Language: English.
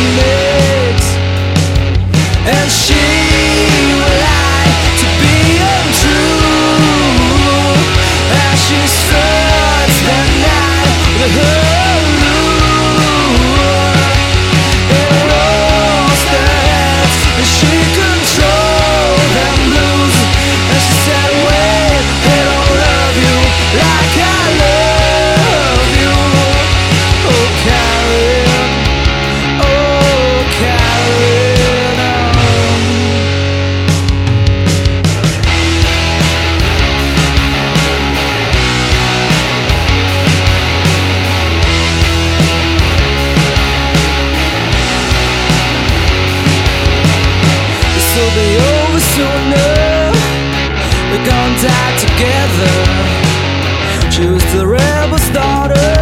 makes, and she would like to be untrue as she starts that night with her lure. It rolls the heads and she controls them blues, and she said, wait, I don't love you like I love you. Oh, Karen, oh, Karen, so they over sooner, we're gonna die together. She was the rebel's daughter.